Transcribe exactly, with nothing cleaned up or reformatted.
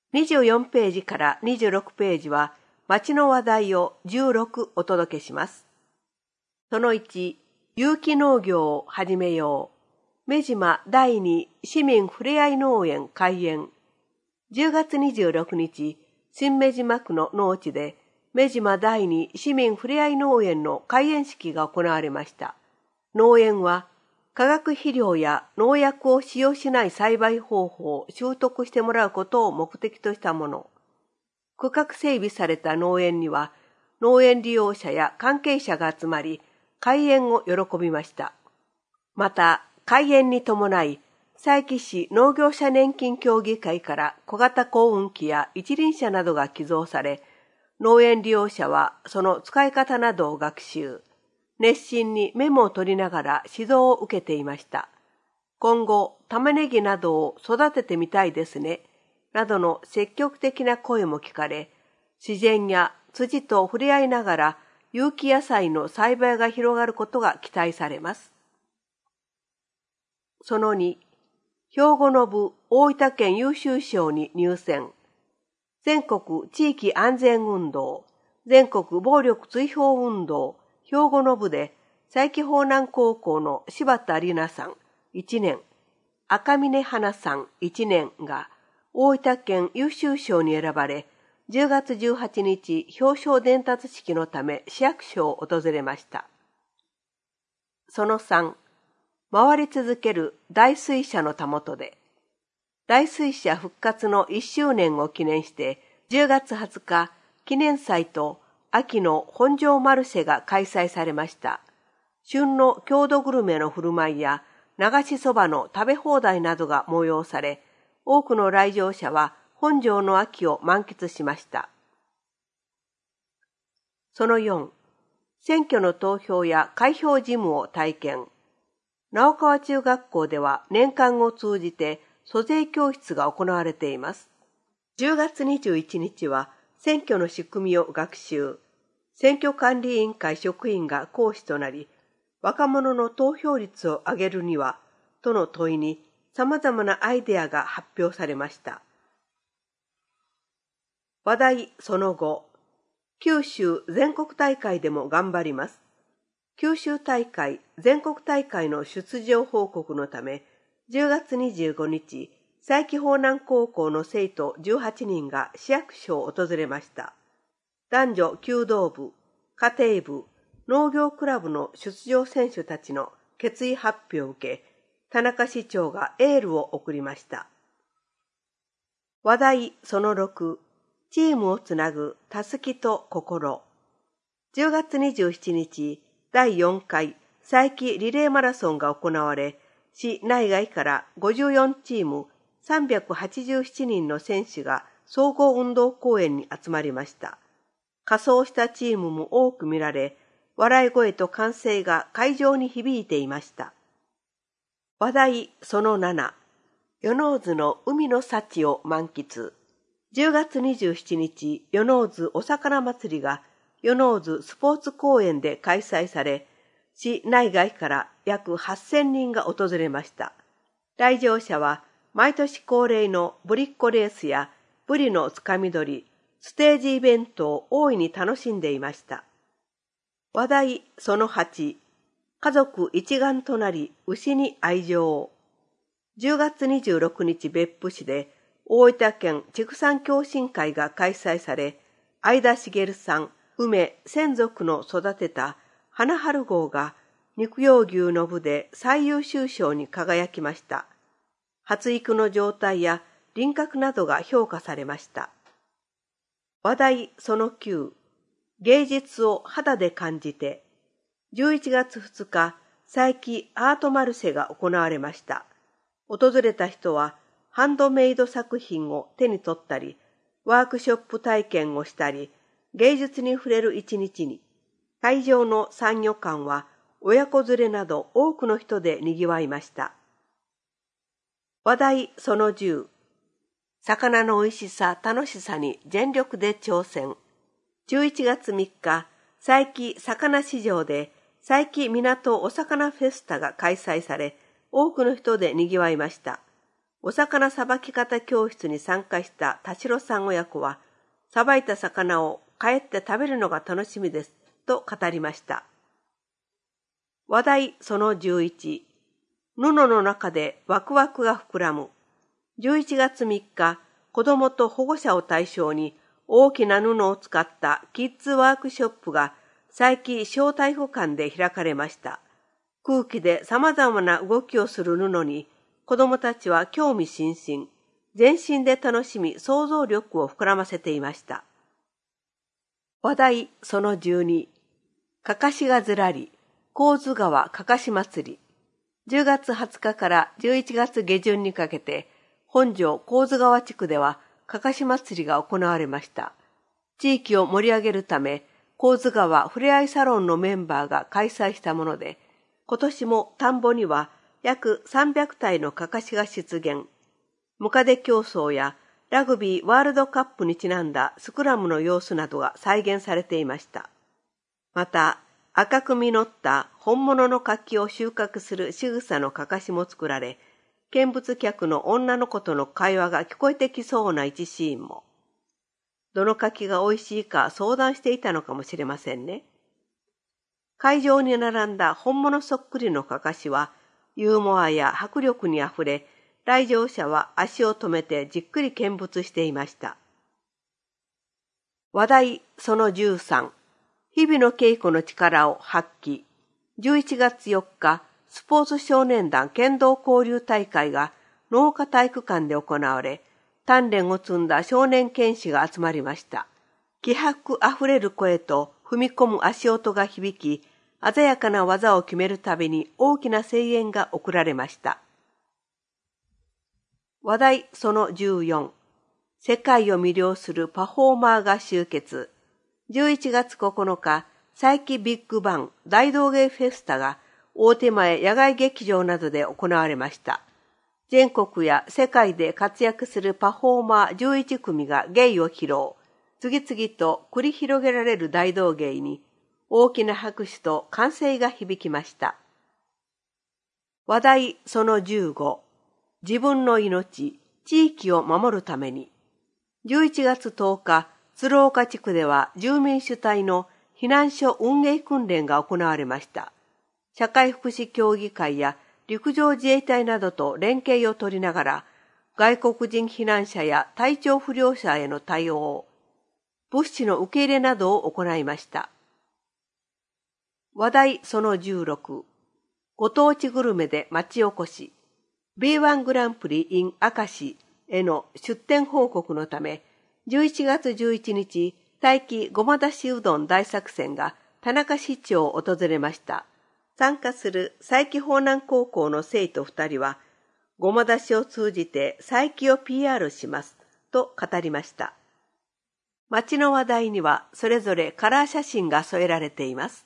にじゅうよんページからにじゅうろくページは町の話題をじゅうろくお届けします。そのいち、有機農業を始めよう。目島だいに市民ふれあい農園開園。じゅうがつにじゅうろくにち、新目島区の農地で目島だいに市民ふれあい農園の開園式が行われました。農園は化学肥料や農薬を使用しない栽培方法を習得してもらうことを目的としたもの。区画整備された農園には農園利用者や関係者が集まり、開園を喜びました。また、開園に伴い、佐伯市農業者年金協議会から小型耕運機や一輪車などが寄贈され、農園利用者はその使い方などを学習。熱心にメモを取りながら指導を受けていました。今後、玉ねぎなどを育ててみたいですね、などの積極的な声も聞かれ、自然や土と触れ合いながら有機野菜の栽培が広がることが期待されます。そのに、兵庫の部大分県優秀賞に入選。全国地域安全運動、全国暴力追放運動、兵庫の部で佐伯法南高校の柴田里奈さんいちねん、赤峰花さんいちねんが大分県優秀賞に選ばれ、じゅうがつじゅうはちにち表彰伝達式のため市役所を訪れました。そのさん、回り続ける大水車のたもとで。大水車復活のいっしゅうねんを記念してじゅうがつはつか記念祭と秋の本庄マルシェが開催されました。旬の郷土グルメの振る舞いや流しそばの食べ放題などが催され、多くの来場者は本庄の秋を満喫しました。そのよん、選挙の投票や開票事務を体験。直川中学校では年間を通じて租税教室が行われています。じゅうがつにじゅういちにちは選挙の仕組みを学習。選挙管理委員会職員が講師となり、若者の投票率を上げるには、との問いに様々なアイデアが発表されました。話題その後、九州全国大会でも頑張ります。九州大会、全国大会の出場報告のため、じゅうがつにじゅうごにち、佐伯法南高校の生徒じゅうはちにんが市役所を訪れました。男女弓道部、家庭部、農業クラブの出場選手たちの決意発表を受け、田中市長がエールを送りました。話題そのろく、チームをつなぐたすきと心。じゅうがつにじゅうしちにち、だいよんかい佐伯リレーマラソンが行われ、市内外からごじゅうよんチームさんびゃくはちじゅうななにんの選手が総合運動公園に集まりました。仮装したチームも多く見られ、笑い声と歓声が会場に響いていました。話題そのなな、与野津の海の幸を満喫。じゅうがつにじゅうしちにち、与野津お魚祭りが与野津スポーツ公園で開催され、市内外から約はっせんにんが訪れました。来場者は毎年恒例のぶりっ子レースやブリのつかみ取り、ステージイベントを大いに楽しんでいました。話題そのはち、家族一丸となり牛に愛情を。じゅうがつにじゅうろくにち別府市で大分県畜産共進会が開催され、相田茂さん、梅千族の育てた花春号が肉用牛の部で最優秀賞に輝きました。発育の状態や輪郭などが評価されました。話題そのきゅう、芸術を肌で感じて。じゅういちがつふつか、佐伯アートマルシェが行われました。訪れた人はハンドメイド作品を手に取ったり、ワークショップ体験をしたり、芸術に触れる一日に、会場の参与館は親子連れなど多くの人で賑わいました。話題そのじゅう、魚の美味しさ楽しさに全力で挑戦。じゅういちがつみっか、佐伯魚市場で佐伯港お魚フェスタが開催され、多くの人で賑わいました。 お魚さばき方教室に参加した田代さん親子は、さばいた魚を帰って食べるのが楽しみです、と語りました。話題そのじゅういち、布の中でワクワクが膨らむ。じゅういちがつみっか、子どもと保護者を対象に大きな布を使ったキッズワークショップが佐伯小体育館で開かれました。空気で様々な動きをする布に子どもたちは興味津々、全身で楽しみ想像力を膨らませていました。話題そのじゅうに、かかしがずらり、神津川かかし祭り。じゅうがつはつかからじゅういちがつげじゅんにかけて、本庄神津川地区ではかかし祭りが行われました。地域を盛り上げるため、神津川ふれあいサロンのメンバーが開催したもので、今年も田んぼには約さんびゃくたいのかかしが出現。ムカデ競争やラグビーワールドカップにちなんだスクラムの様子などが再現されていました。また、赤く実った本物の柿を収穫する仕草のかかしも作られ、見物客の女の子との会話が聞こえてきそうな一シーンも。どの柿が美味しいか相談していたのかもしれませんね。会場に並んだ本物そっくりのかかしは、ユーモアや迫力にあふれ、来場者は足を止めてじっくり見物していました。話題そのじゅうさん、日々の稽古の力を発揮。じゅういちがつよっか、スポーツ少年団剣道交流大会が農家体育館で行われ、鍛錬を積んだ少年剣士が集まりました。気迫あふれる声と踏み込む足音が響き、鮮やかな技を決めるたびに大きな声援が送られました。話題そのじゅうよん、世界を魅了するパフォーマーが集結。じゅういちがつここのか、佐伯ビッグバン大道芸フェスタが大手前野外劇場などで行われました。全国や世界で活躍するパフォーマーじゅういちくみが芸を披露。次々と繰り広げられる大道芸に大きな拍手と歓声が響きました。話題そのじゅうご、自分の命、地域を守るために。じゅういちがつとおか、鶴岡地区では住民主体の避難所運営訓練が行われました。社会福祉協議会や陸上自衛隊などと連携を取りながら、外国人避難者や体調不良者への対応、物資の受け入れなどを行いました。話題そのじゅうろく、ご当地グルメで町おこし、ビーワン グランプリ in 明石への出店報告のため、じゅういちがつじゅういちにち、佐伯ごまだしうどん大作戦が田中市長を訪れました。参加する佐伯法南高校の生徒ふたりは、ごまだしを通じて佐伯を ピーアール しますと語りました。町の話題にはそれぞれカラー写真が添えられています。